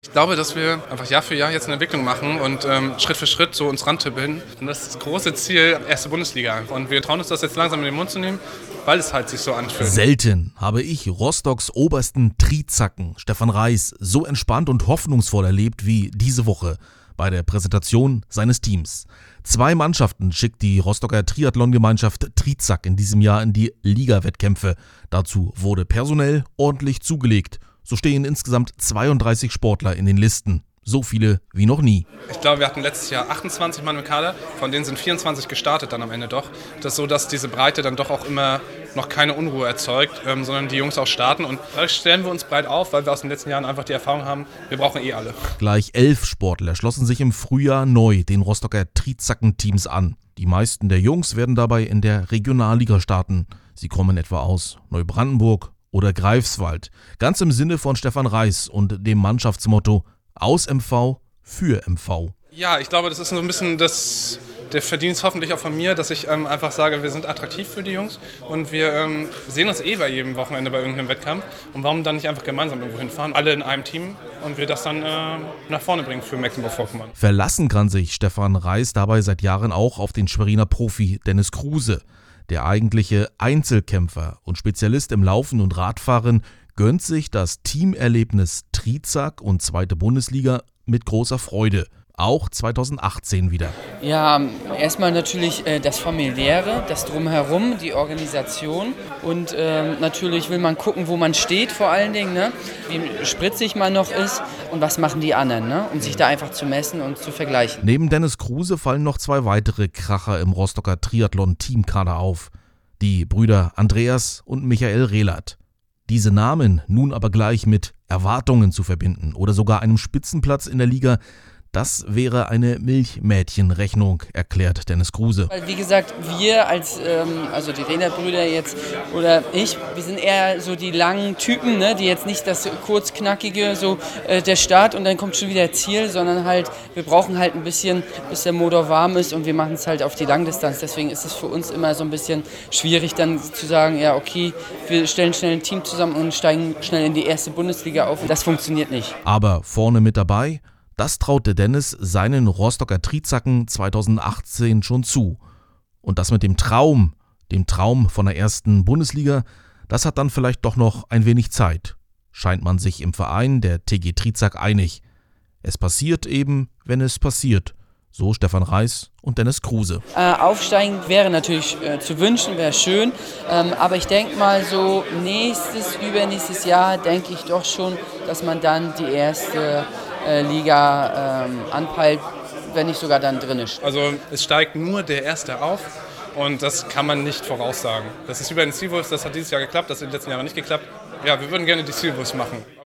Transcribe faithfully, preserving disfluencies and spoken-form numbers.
Ich glaube, dass wir einfach Jahr für Jahr jetzt eine Entwicklung machen und ähm, Schritt für Schritt so uns rantippeln. Und das ist das große Ziel, erste Bundesliga. Und wir trauen uns das jetzt langsam in den Mund zu nehmen, weil es halt sich so anfühlt. Selten habe ich Rostocks obersten Trizacken, Stefan Reis, so entspannt und hoffnungsvoll erlebt wie diese Woche bei der Präsentation seines Teams. Zwei Mannschaften schickt die Rostocker Triathlon-Gemeinschaft Trizack in diesem Jahr in die Liga-Wettkämpfe. Dazu wurde personell ordentlich zugelegt. So stehen insgesamt zweiunddreißig Sportler in den Listen. So viele wie noch nie. Ich glaube, wir hatten letztes Jahr achtundzwanzig Mann im Kader, von denen sind vierundzwanzig gestartet dann am Ende doch. Das ist so, dass diese Breite dann doch auch immer noch keine Unruhe erzeugt, ähm, sondern die Jungs auch starten. Und da stellen wir uns breit auf, weil wir aus den letzten Jahren einfach die Erfahrung haben, wir brauchen eh alle. Gleich elf Sportler schlossen sich im Frühjahr neu den Rostocker Trizacken-Teams an. Die meisten der Jungs werden dabei in der Regionalliga starten. Sie kommen etwa aus Neubrandenburg oder Greifswald. Ganz im Sinne von Stefan Reis und dem Mannschaftsmotto aus M V für M V. Ja, ich glaube, das ist so ein bisschen das, der Verdienst hoffentlich auch von mir, dass ich ähm, einfach sage, wir sind attraktiv für die Jungs und wir ähm, sehen uns eh bei jedem Wochenende bei irgendeinem Wettkampf. Und warum dann nicht einfach gemeinsam irgendwo hinfahren, alle in einem Team und wir das dann äh, nach vorne bringen für Mecklenburg-Vorpommern. Verlassen kann sich Stefan Reis dabei seit Jahren auch auf den Schweriner Profi Dennis Kruse. Der eigentliche Einzelkämpfer und Spezialist im Laufen und Radfahren gönnt sich das Teamerlebnis Trizack und zweite Bundesliga mit großer Freude. Auch zweitausendachtzehn wieder. Ja, erstmal natürlich äh, das Familiäre, das Drumherum, die Organisation und äh, natürlich will man gucken, wo man steht vor allen Dingen, ne? Wie spritzig man noch ist und was machen die anderen, ne? Um sich da einfach zu messen und zu vergleichen. Neben Dennis Kruse fallen noch zwei weitere Kracher im Rostocker Triathlon-Teamkader auf. Die Brüder Andreas und Michael Rehlert. Diese Namen nun aber gleich mit Erwartungen zu verbinden oder sogar einem Spitzenplatz in der Liga, das wäre eine Milchmädchenrechnung, erklärt Dennis Kruse. Weil wie gesagt, wir als, ähm, also die Rehlert-Brüder jetzt oder ich, wir sind eher so die langen Typen, ne, die jetzt nicht das kurzknackige, so äh, der Start und dann kommt schon wieder Ziel, sondern halt, wir brauchen halt ein bisschen, bis der Motor warm ist und wir machen es halt auf die Langdistanz. Deswegen ist es für uns immer so ein bisschen schwierig dann zu sagen, ja okay, wir stellen schnell ein Team zusammen und steigen schnell in die erste Bundesliga auf. Das funktioniert nicht. Aber vorne mit dabei? Das traute Dennis seinen Rostocker Trizacken zweitausendachtzehn schon zu. Und das mit dem Traum, dem Traum von der ersten Bundesliga, das hat dann vielleicht doch noch ein wenig Zeit. Scheint man sich im Verein der T G Trizack einig. Es passiert eben, wenn es passiert. So Stefan Reis und Dennis Kruse. Äh, aufsteigen wäre natürlich äh, zu wünschen, wäre schön. Ähm, aber ich denke mal so nächstes, übernächstes Jahr denke ich doch schon, dass man dann die erste äh, Liga ähm, anpeilt, wenn nicht sogar dann drin ist. Also es steigt nur der Erste auf und das kann man nicht voraussagen. Das ist wie bei den Seawolves, das hat dieses Jahr geklappt, das hat in den letzten Jahren nicht geklappt. Ja, wir würden gerne die Seawolves machen.